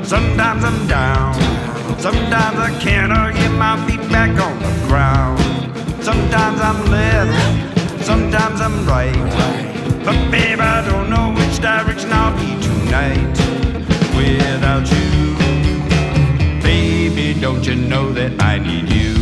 Sometimes I'm down, sometimes I can't get my feet back on the ground. Sometimes I'm left, sometimes I'm right. But babe, I don't know which direction I'll be tonight without you. Baby, don't you know that I need you?